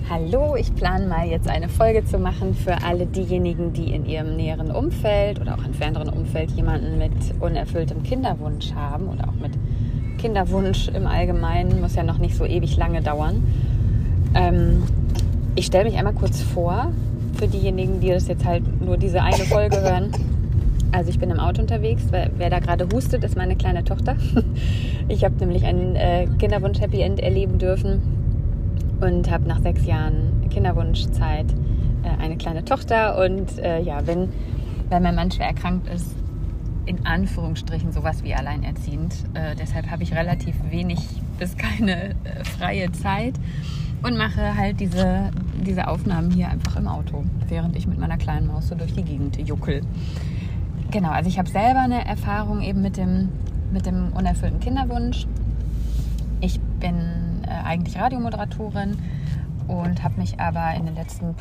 Hallo, ich plane mal jetzt eine Folge zu machen für alle diejenigen, die in ihrem näheren Umfeld oder auch entfernteren Umfeld jemanden mit unerfülltem Kinderwunsch haben oder auch mit Kinderwunsch im Allgemeinen, muss ja noch nicht so ewig lange dauern. Ich stelle mich einmal kurz vor, für diejenigen, die das jetzt halt nur diese eine Folge hören. Also ich bin im Auto unterwegs, wer da gerade hustet, ist meine kleine Tochter. Ich habe nämlich einen Kinderwunsch-Happy End erleben dürfen. Und habe nach 6 Jahren Kinderwunschzeit eine kleine Tochter. Und wenn mein Mann schwer erkrankt ist, in Anführungsstrichen sowas wie alleinerziehend. Deshalb habe ich relativ wenig bis keine freie Zeit und mache halt diese Aufnahmen hier einfach im Auto, während ich mit meiner kleinen Maus so durch die Gegend juckel. Genau, also ich habe selber eine Erfahrung eben mit dem unerfüllten Kinderwunsch. Ich bin eigentlich Radiomoderatorin und habe mich aber in den letzten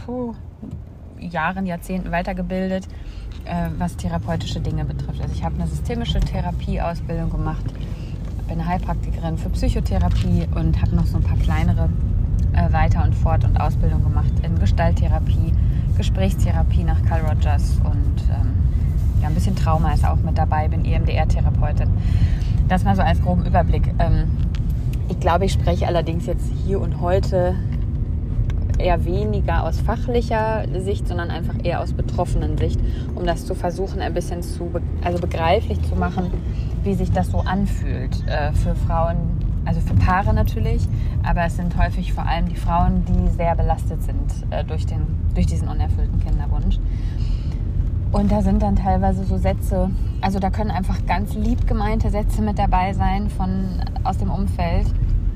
Jahren, Jahrzehnten weitergebildet, was therapeutische Dinge betrifft. Also ich habe eine systemische Therapieausbildung gemacht, bin Heilpraktikerin für Psychotherapie und habe noch so ein paar kleinere Weiter- und Fort- und Ausbildung gemacht in Gestalttherapie, Gesprächstherapie nach Carl Rogers und ein bisschen Trauma ist auch mit dabei, bin EMDR-Therapeutin. Das mal so als groben Überblick. Ich glaube, ich spreche allerdings jetzt hier und heute eher weniger aus fachlicher Sicht, sondern einfach eher aus betroffenen Sicht, um das zu versuchen, ein bisschen begreiflich zu machen, wie sich das so anfühlt für Frauen, also für Paare natürlich, aber es sind häufig vor allem die Frauen, die sehr belastet sind durch diesen unerfüllten Kinderwunsch. Und da sind dann teilweise so Sätze, also da können einfach ganz lieb gemeinte Sätze mit dabei sein aus dem Umfeld,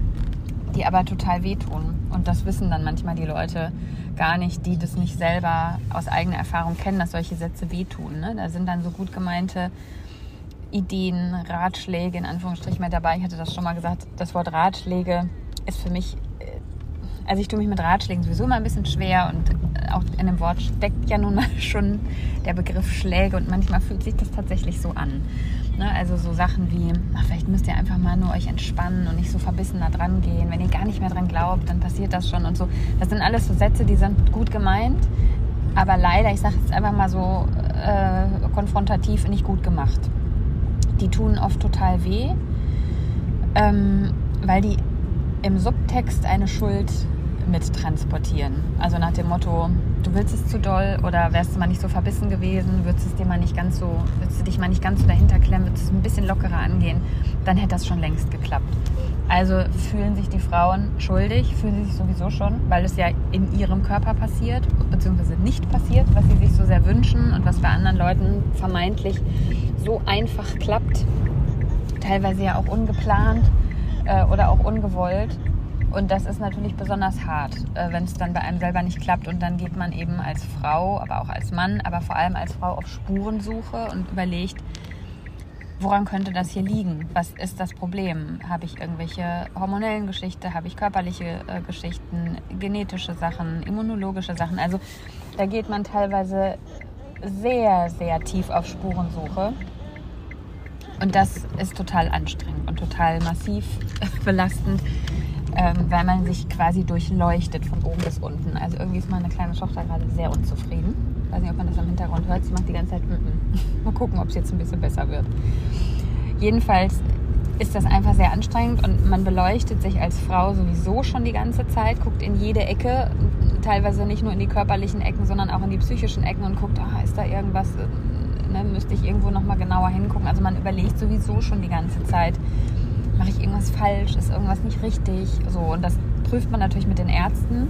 die aber total wehtun. Und das wissen dann manchmal die Leute gar nicht, die das nicht selber aus eigener Erfahrung kennen, dass solche Sätze wehtun. Ne? Da sind dann so gut gemeinte Ideen, Ratschläge in Anführungsstrichen mit dabei. Ich hatte das schon mal gesagt, das Wort Ratschläge ist für mich, also ich tue mich mit Ratschlägen sowieso immer ein bisschen schwer und auch in dem Wort steckt ja nun mal schon der Begriff Schläge und manchmal fühlt sich das tatsächlich so an. Ne? Also so Sachen wie, vielleicht müsst ihr einfach mal nur euch entspannen und nicht so verbissen da dran gehen. Wenn ihr gar nicht mehr dran glaubt, dann passiert das schon und so. Das sind alles so Sätze, die sind gut gemeint, aber leider, ich sage jetzt einfach mal so konfrontativ, nicht gut gemacht. Die tun oft total weh, weil die im Subtext eine Schuld mittransportieren. Also nach dem Motto, du willst es zu doll oder wärst du mal nicht so verbissen gewesen, würdest du dich mal nicht ganz so dahinter klemmen, würdest du es ein bisschen lockerer angehen, dann hätte das schon längst geklappt. Also fühlen sich die Frauen schuldig, fühlen sie sich sowieso schon, weil es ja in ihrem Körper passiert, beziehungsweise nicht passiert, was sie sich so sehr wünschen und was bei anderen Leuten vermeintlich so einfach klappt, teilweise ja auch ungeplant oder auch ungewollt. Und das ist natürlich besonders hart, wenn es dann bei einem selber nicht klappt. Und dann geht man eben als Frau, aber auch als Mann, aber vor allem als Frau auf Spurensuche und überlegt, woran könnte das hier liegen? Was ist das Problem? Habe ich irgendwelche hormonellen Geschichten? Habe ich körperliche Geschichten? Genetische Sachen? Immunologische Sachen? Also da geht man teilweise sehr, sehr tief auf Spurensuche. Und das ist total anstrengend und total massiv belastend, weil man sich quasi durchleuchtet von oben bis unten. Also irgendwie ist meine kleine Tochter gerade sehr unzufrieden. Ich weiß nicht, ob man das im Hintergrund hört. Sie macht die ganze Zeit Mal gucken, ob es jetzt ein bisschen besser wird. Jedenfalls ist das einfach sehr anstrengend und man beleuchtet sich als Frau sowieso schon die ganze Zeit, guckt in jede Ecke, teilweise nicht nur in die körperlichen Ecken, sondern auch in die psychischen Ecken und guckt, ist da irgendwas, müsste ich irgendwo nochmal genauer hingucken. Also man überlegt sowieso schon die ganze Zeit, mache ich irgendwas falsch, ist irgendwas nicht richtig, so. Und das prüft man natürlich mit den Ärzten.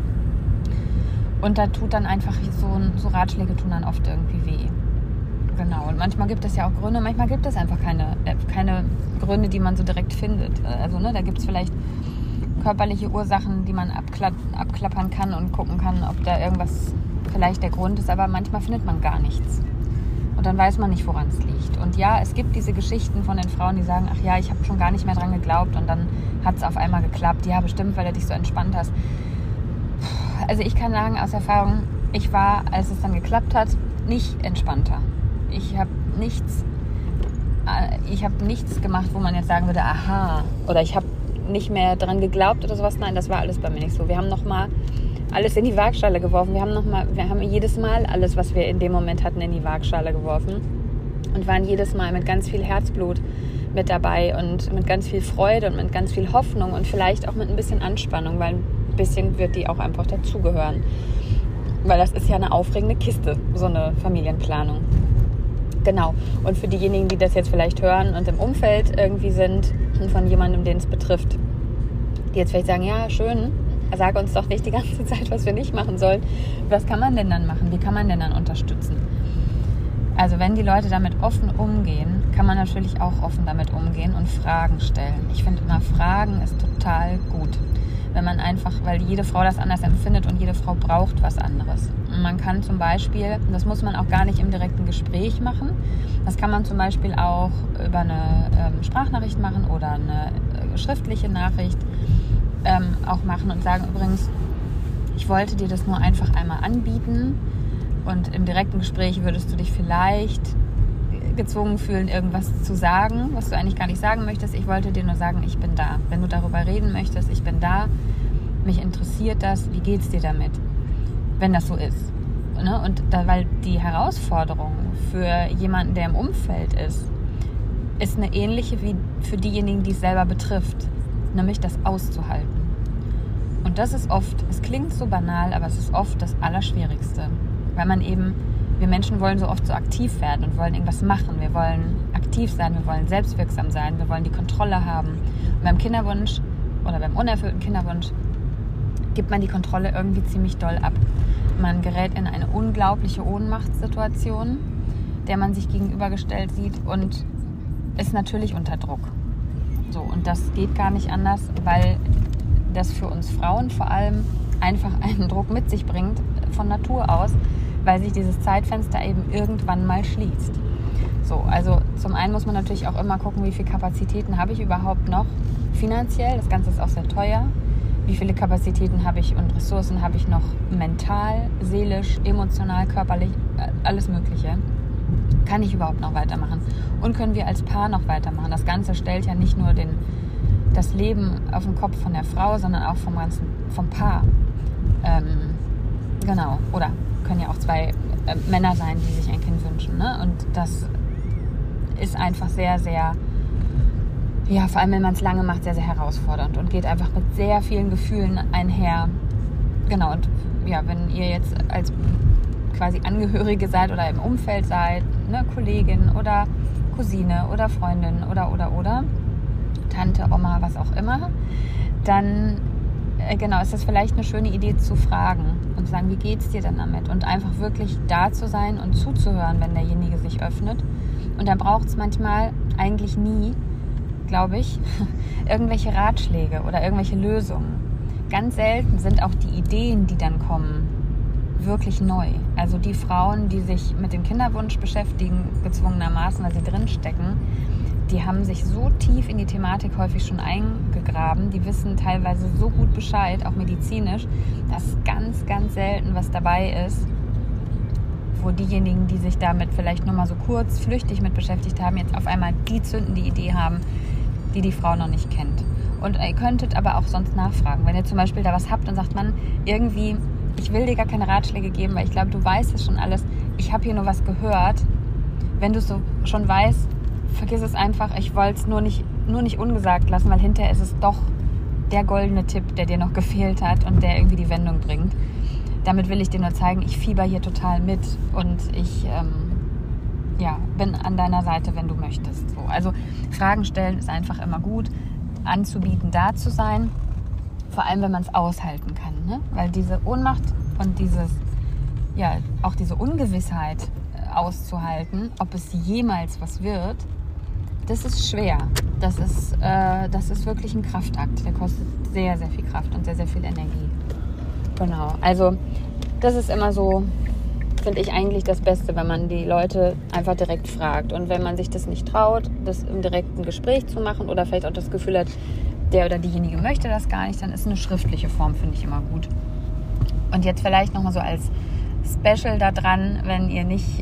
Und da tut dann einfach so Ratschläge tun dann oft irgendwie weh. Genau. Und manchmal gibt es ja auch Gründe, manchmal gibt es einfach keine Gründe, die man so direkt findet. Also da gibt es vielleicht körperliche Ursachen, die man abklappern kann und gucken kann, ob da irgendwas vielleicht der Grund ist, aber manchmal findet man gar nichts. Und dann weiß man nicht, woran es liegt. Und ja, es gibt diese Geschichten von den Frauen, die sagen, ach ja, ich habe schon gar nicht mehr dran geglaubt und dann hat es auf einmal geklappt. Ja, bestimmt, weil du dich so entspannt hast. Also ich kann sagen aus Erfahrung, ich war, als es dann geklappt hat, nicht entspannter. Ich habe nichts gemacht, wo man jetzt sagen würde, aha, oder ich habe nicht mehr dran geglaubt oder sowas. Nein, das war alles bei mir nicht so. Wir haben nochmal alles in die Waagschale geworfen. Wir haben jedes Mal alles, was wir in dem Moment hatten, in die Waagschale geworfen und waren jedes Mal mit ganz viel Herzblut mit dabei und mit ganz viel Freude und mit ganz viel Hoffnung und vielleicht auch mit ein bisschen Anspannung, weil ein bisschen wird die auch einfach dazugehören. Weil das ist ja eine aufregende Kiste, so eine Familienplanung. Genau. Und für diejenigen, die das jetzt vielleicht hören und im Umfeld irgendwie sind von jemandem, den es betrifft, die jetzt vielleicht sagen, ja, schön, sag uns doch nicht die ganze Zeit, was wir nicht machen sollen. Was kann man denn dann machen? Wie kann man denn dann unterstützen? Also wenn die Leute damit offen umgehen, kann man natürlich auch offen damit umgehen und Fragen stellen. Ich finde immer, Fragen ist total gut. Wenn man einfach, weil jede Frau das anders empfindet und jede Frau braucht was anderes. Und man kann zum Beispiel, das muss man auch gar nicht im direkten Gespräch machen, das kann man zum Beispiel auch über eine Sprachnachricht machen oder eine schriftliche Nachricht auch machen und sagen, übrigens, ich wollte dir das nur einfach einmal anbieten und im direkten Gespräch würdest du dich vielleicht gezwungen fühlen, irgendwas zu sagen, was du eigentlich gar nicht sagen möchtest. Ich wollte dir nur sagen, ich bin da. Wenn du darüber reden möchtest, ich bin da. Mich interessiert das. Wie geht's dir damit? Wenn das so ist. Ne? Und weil die Herausforderung für jemanden, der im Umfeld ist eine ähnliche wie für diejenigen, die es selber betrifft. Nämlich das auszuhalten. Und das ist oft, es klingt so banal, aber es ist oft das Allerschwierigste. Weil wir Menschen wollen so oft so aktiv werden und wollen irgendwas machen. Wir wollen aktiv sein, wir wollen selbstwirksam sein, wir wollen die Kontrolle haben. Und beim Kinderwunsch oder beim unerfüllten Kinderwunsch gibt man die Kontrolle irgendwie ziemlich doll ab. Man gerät in eine unglaubliche Ohnmachtssituation, der man sich gegenübergestellt sieht und ist natürlich unter Druck. So, und das geht gar nicht anders, weil das für uns Frauen vor allem einfach einen Druck mit sich bringt, von Natur aus, weil sich dieses Zeitfenster eben irgendwann mal schließt. So, also zum einen muss man natürlich auch immer gucken, wie viele Kapazitäten habe ich überhaupt noch finanziell. Das Ganze ist auch sehr teuer. Wie viele Kapazitäten habe ich und Ressourcen habe ich noch mental, seelisch, emotional, körperlich, alles Mögliche. Kann ich überhaupt noch weitermachen? Und können wir als Paar noch weitermachen? Das Ganze stellt ja nicht nur das Leben auf den Kopf von der Frau, sondern auch vom Paar. Genau, oder können ja auch zwei Männer sein, die sich ein Kind wünschen. Ne? Und das ist einfach sehr, sehr, ja, vor allem wenn man es lange macht, sehr, sehr herausfordernd und geht einfach mit sehr vielen Gefühlen einher. Genau, und ja, wenn ihr jetzt als quasi Angehörige seid oder im Umfeld seid, ne, Kollegin oder Cousine oder Freundin oder Tante, Oma, was auch immer, dann genau, ist das vielleicht eine schöne Idee zu fragen und zu sagen, wie geht's dir denn damit? Und einfach wirklich da zu sein und zuzuhören, wenn derjenige sich öffnet. Und da braucht es manchmal eigentlich nie, glaube ich, irgendwelche Ratschläge oder irgendwelche Lösungen. Ganz selten sind auch die Ideen, die dann kommen, wirklich neu. Also die Frauen, die sich mit dem Kinderwunsch beschäftigen, gezwungenermaßen, weil sie drinstecken, die haben sich so tief in die Thematik häufig schon eingegraben, die wissen teilweise so gut Bescheid, auch medizinisch, dass ganz, ganz selten was dabei ist, wo diejenigen, die sich damit vielleicht nur mal so kurz flüchtig mit beschäftigt haben, jetzt auf einmal die zündende Idee haben, die die Frau noch nicht kennt. Und ihr könntet aber auch sonst nachfragen, wenn ihr zum Beispiel da was habt und sagt, man, irgendwie, ich will dir gar keine Ratschläge geben, weil ich glaube, du weißt es schon alles, ich habe hier nur was gehört. Wenn du es so schon weißt, vergiss es einfach, ich wollte es nur nicht ungesagt lassen, weil hinterher ist es doch der goldene Tipp, der dir noch gefehlt hat und der irgendwie die Wendung bringt. Damit will ich dir nur zeigen, ich fieber hier total mit und ich bin an deiner Seite, wenn du möchtest. So, also Fragen stellen ist einfach immer gut, anzubieten, da zu sein, vor allem wenn man es aushalten kann, ne? Weil diese Ohnmacht und auch diese Ungewissheit auszuhalten, ob es jemals was wird, das ist schwer. Das ist wirklich ein Kraftakt. Der kostet sehr, sehr viel Kraft und sehr, sehr viel Energie. Genau. Also das ist immer so, finde ich eigentlich das Beste, wenn man die Leute einfach direkt fragt. Und wenn man sich das nicht traut, das im direkten Gespräch zu machen oder vielleicht auch das Gefühl hat, der oder diejenige möchte das gar nicht, dann ist eine schriftliche Form, finde ich, immer gut. Und jetzt vielleicht nochmal so als Special da dran, wenn ihr nicht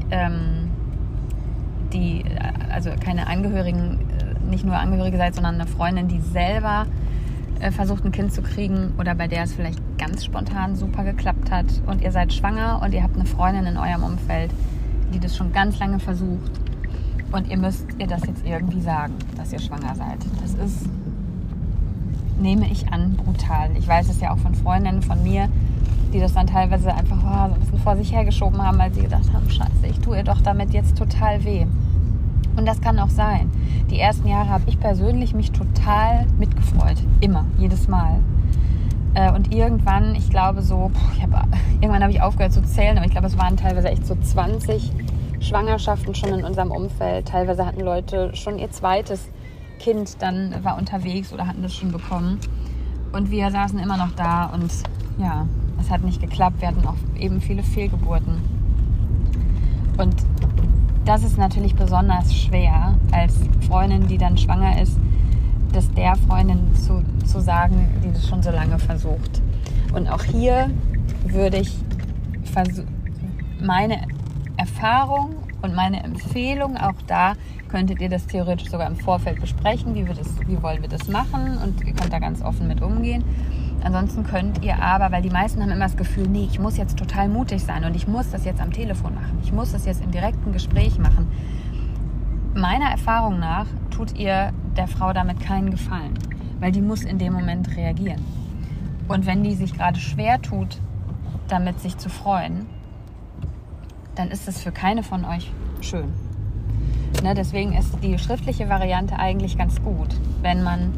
keine Angehörigen, nicht nur Angehörige seid, sondern eine Freundin, die selber versucht, ein Kind zu kriegen oder bei der es vielleicht ganz spontan super geklappt hat und ihr seid schwanger und ihr habt eine Freundin in eurem Umfeld, die das schon ganz lange versucht und ihr müsst ihr das jetzt irgendwie sagen, dass ihr schwanger seid. Das ist, nehme ich an, brutal. Ich weiß es ja auch von Freundinnen von mir, die das dann teilweise einfach so ein bisschen vor sich hergeschoben haben, weil sie gedacht haben, scheiße, ich tue ihr doch damit jetzt total weh. Und das kann auch sein. Die ersten Jahre habe ich persönlich mich total mitgefreut. Immer, jedes Mal. Und irgendwann, ich glaube so, irgendwann habe ich aufgehört zu zählen, aber ich glaube, es waren teilweise echt so 20 Schwangerschaften schon in unserem Umfeld. Teilweise hatten Leute schon ihr zweites Kind, dann war unterwegs oder hatten das schon bekommen. Und wir saßen immer noch da und ja, es hat nicht geklappt. Wir hatten auch eben viele Fehlgeburten. Und das ist natürlich besonders schwer, als Freundin, die dann schwanger ist, das der Freundin zu sagen, die das schon so lange versucht. Und auch hier würde ich meine Erfahrung und meine Empfehlung, auch da könntet ihr das theoretisch sogar im Vorfeld besprechen, wie wollen wir das machen, und ihr könnt da ganz offen mit umgehen. Ansonsten könnt ihr aber, weil die meisten haben immer das Gefühl, nee, ich muss jetzt total mutig sein und ich muss das jetzt am Telefon machen. Ich muss das jetzt im direkten Gespräch machen. Meiner Erfahrung nach tut ihr der Frau damit keinen Gefallen, weil die muss in dem Moment reagieren. Und wenn die sich gerade schwer tut, damit sich zu freuen, dann ist es für keine von euch schön. Ne, deswegen ist die schriftliche Variante eigentlich ganz gut, wenn man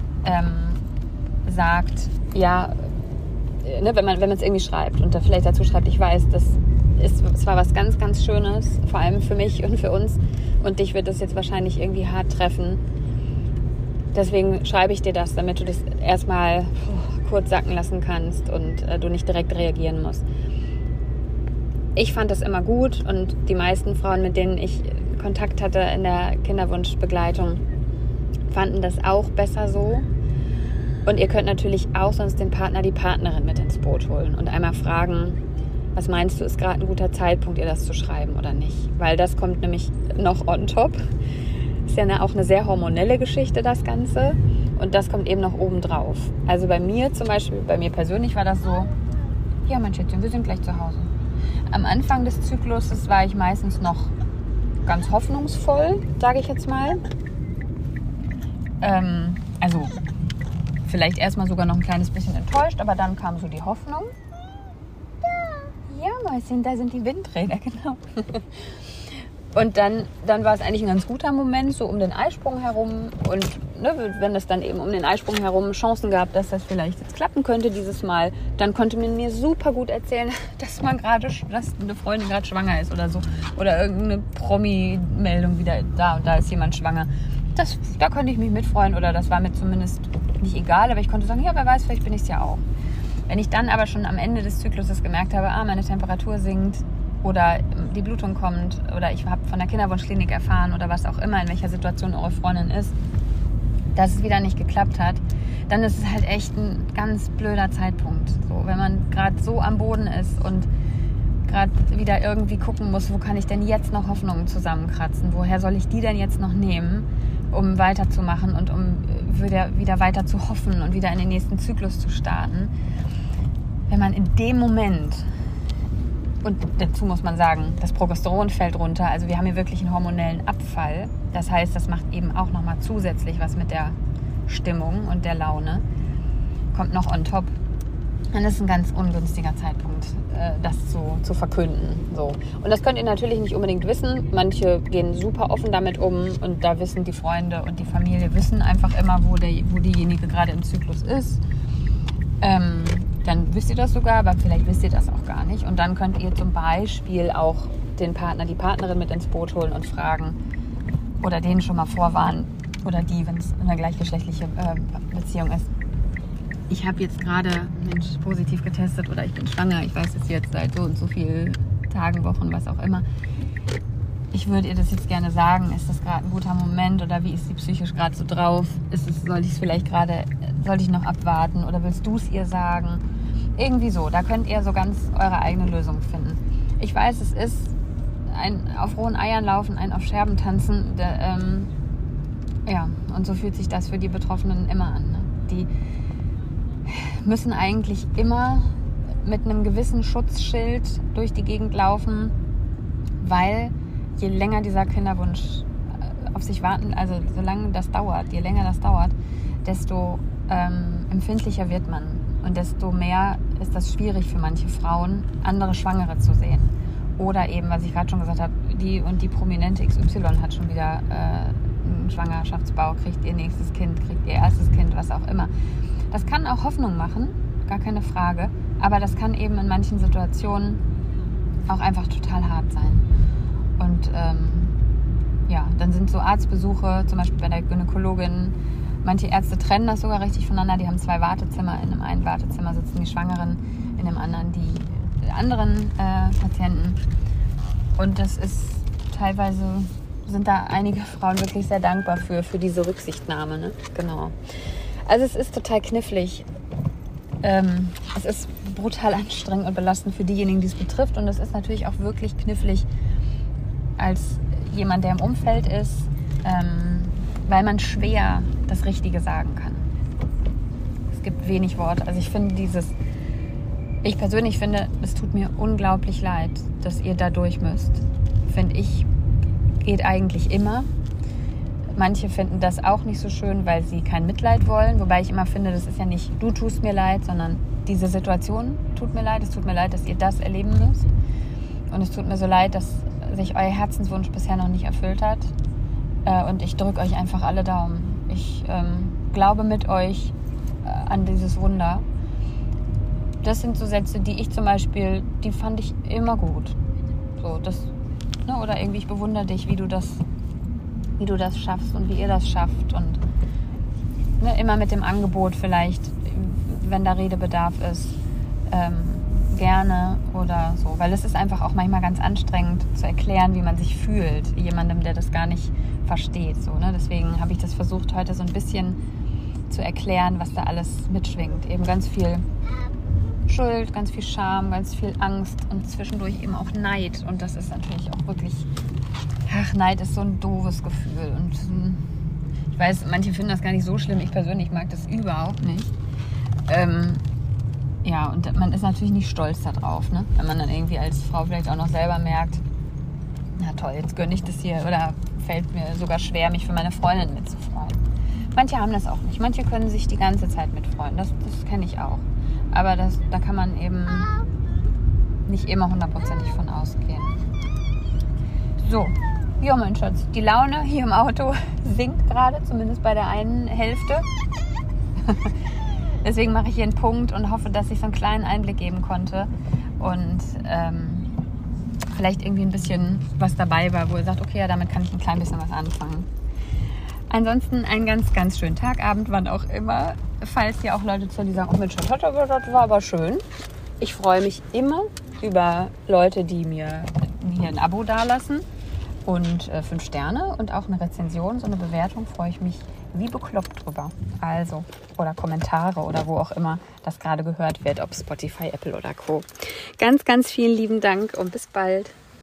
sagt, ja, ne, wenn man es irgendwie schreibt und da vielleicht dazu schreibt, ich weiß, es war was ganz, ganz Schönes, vor allem für mich und für uns, und dich wird das jetzt wahrscheinlich irgendwie hart treffen. Deswegen schreibe ich dir das, damit du das erstmal kurz sacken lassen kannst und du nicht direkt reagieren musst. Ich fand das immer gut und die meisten Frauen, mit denen ich Kontakt hatte in der Kinderwunschbegleitung, fanden das auch besser so. Und ihr könnt natürlich auch sonst den Partner, die Partnerin mit ins Boot holen und einmal fragen, was meinst du, ist gerade ein guter Zeitpunkt, ihr das zu schreiben oder nicht? Weil das kommt nämlich noch on top. Ist ja auch eine sehr hormonelle Geschichte, das Ganze. Und das kommt eben noch oben drauf. Also bei mir zum Beispiel, bei mir persönlich war das so, ja mein Schätzchen, wir sind gleich zu Hause. Am Anfang des Zykluses war ich meistens noch ganz hoffnungsvoll, sage ich jetzt mal. Also vielleicht erstmal sogar noch ein kleines bisschen enttäuscht, aber dann kam so die Hoffnung. Ja, Mäuschen, da sind die Windräder, genau. Und dann war es eigentlich ein ganz guter Moment, so um den Eisprung herum. Und ne, wenn es dann eben um den Eisprung herum Chancen gab, dass das vielleicht jetzt klappen könnte dieses Mal, dann konnte man mir super gut erzählen, dass eine Freundin gerade schwanger ist oder so. Oder irgendeine Promi-Meldung wieder, da und da ist jemand schwanger. Da konnte ich mich mitfreuen, oder das war mir zumindest nicht egal, aber ich konnte sagen, ja, wer weiß, vielleicht bin ich es ja auch. Wenn ich dann aber schon am Ende des Zykluses gemerkt habe, meine Temperatur sinkt oder die Blutung kommt oder ich habe von der Kinderwunschklinik erfahren oder was auch immer, in welcher Situation eure Freundin ist, dass es wieder nicht geklappt hat, dann ist es halt echt ein ganz blöder Zeitpunkt. So, wenn man gerade so am Boden ist und gerade wieder irgendwie gucken muss, wo kann ich denn jetzt noch Hoffnungen zusammenkratzen? Woher soll ich die denn jetzt noch nehmen, um weiterzumachen und um wieder weiter zu hoffen und wieder in den nächsten Zyklus zu starten? Wenn man in dem Moment, und dazu muss man sagen, das Progesteron fällt runter, also wir haben hier wirklich einen hormonellen Abfall. Das heißt, das macht eben auch nochmal zusätzlich was mit der Stimmung und der Laune. Kommt noch on top. Dann ist ein ganz ungünstiger Zeitpunkt, das zu verkünden. So. Und das könnt ihr natürlich nicht unbedingt wissen. Manche gehen super offen damit um und da wissen die Freunde und die Familie wissen einfach immer, wo diejenige gerade im Zyklus ist. Dann wisst ihr das sogar, aber vielleicht wisst ihr das auch gar nicht. Und dann könnt ihr zum Beispiel auch den Partner, die Partnerin mit ins Boot holen und fragen oder denen schon mal vorwarnen oder die, wenn es eine gleichgeschlechtliche Beziehung ist. Ich habe jetzt gerade positiv getestet oder ich bin schwanger, ich weiß es jetzt seit so und so vielen Tagen, Wochen, was auch immer. Ich würde ihr das jetzt gerne sagen, ist das gerade ein guter Moment oder wie ist sie psychisch gerade so drauf? Sollte ich noch abwarten oder willst du es ihr sagen? Irgendwie so, da könnt ihr so ganz eure eigene Lösung finden. Ich weiß, es ist ein auf rohen Eiern laufen, ein auf Scherben tanzen. Ja, und so fühlt sich das für die Betroffenen immer an. Ne? müssen eigentlich immer mit einem gewissen Schutzschild durch die Gegend laufen, weil je länger dieser Kinderwunsch auf sich warten, also solange das dauert, je länger das dauert, desto empfindlicher wird man und desto mehr ist das schwierig für manche Frauen, andere Schwangere zu sehen. Oder eben, was ich gerade schon gesagt habe, die und die Prominente XY hat schon wieder einen Schwangerschaftsbauch, kriegt ihr nächstes Kind, kriegt ihr erstes Kind, was auch immer. Das kann auch Hoffnung machen, gar keine Frage, aber das kann eben in manchen Situationen auch einfach total hart sein. Und dann sind so Arztbesuche, zum Beispiel bei der Gynäkologin, manche Ärzte trennen das sogar richtig voneinander, die haben 2 Wartezimmer, in dem einen Wartezimmer sitzen die Schwangeren, in dem anderen die anderen Patienten. Und das ist teilweise, sind da einige Frauen wirklich sehr dankbar für diese Rücksichtnahme. Ne? Genau. Also es ist total knifflig. Es ist brutal anstrengend und belastend für diejenigen, die es betrifft. Und es ist natürlich auch wirklich knifflig als jemand, der im Umfeld ist, weil man schwer das Richtige sagen kann. Es gibt wenig Worte. Also ich persönlich finde, es tut mir unglaublich leid, dass ihr da durch müsst. Finde ich, geht eigentlich immer. Manche finden das auch nicht so schön, weil sie kein Mitleid wollen. Wobei ich immer finde, das ist ja nicht, du tust mir leid, sondern diese Situation tut mir leid. Es tut mir leid, dass ihr das erleben müsst. Und es tut mir so leid, dass sich euer Herzenswunsch bisher noch nicht erfüllt hat. Und ich drücke euch einfach alle Daumen. Ich glaube mit euch an dieses Wunder. Das sind so Sätze, die ich zum Beispiel, die fand ich immer gut. So, oder irgendwie, ich bewundere dich, wie du das schaffst und wie ihr das schafft. Und immer mit dem Angebot vielleicht, wenn da Redebedarf ist, gerne oder so. Weil es ist einfach auch manchmal ganz anstrengend zu erklären, wie man sich fühlt, jemandem, der das gar nicht versteht. So, ne? Deswegen habe ich das versucht, heute so ein bisschen zu erklären, was da alles mitschwingt. Eben ganz viel Schuld, ganz viel Scham, ganz viel Angst und zwischendurch eben auch Neid. Und das ist natürlich auch wirklich, Neid ist so ein doofes Gefühl. Und ich weiß, manche finden das gar nicht so schlimm. Ich persönlich mag das überhaupt nicht. Und man ist natürlich nicht stolz darauf, ne? Wenn man dann irgendwie als Frau vielleicht auch noch selber merkt, na toll, jetzt gönne ich das hier oder fällt mir sogar schwer, mich für meine Freundin mitzufreuen. Manche haben das auch nicht. Manche können sich die ganze Zeit mitfreuen. Das kenne ich auch. Aber da kann man eben nicht immer 100%ig von ausgehen. So, ja mein Schatz, die Laune hier im Auto sinkt gerade, zumindest bei der einen Hälfte. Deswegen mache ich hier einen Punkt und hoffe, dass ich so einen kleinen Einblick geben konnte und vielleicht irgendwie ein bisschen was dabei war, wo ihr sagt, okay, ja, damit kann ich ein klein bisschen was anfangen. Ansonsten einen ganz, ganz schönen Tag, Abend, wann auch immer. Falls hier auch Leute zu die sagen, oh Mensch, das war aber schön. Ich freue mich immer über Leute, die mir hier ein Abo dalassen und 5 Sterne und auch eine Rezension, so eine Bewertung, freue ich mich wie bekloppt drüber. Also, oder Kommentare oder wo auch immer das gerade gehört wird, ob Spotify, Apple oder Co. Ganz, ganz vielen lieben Dank und bis bald.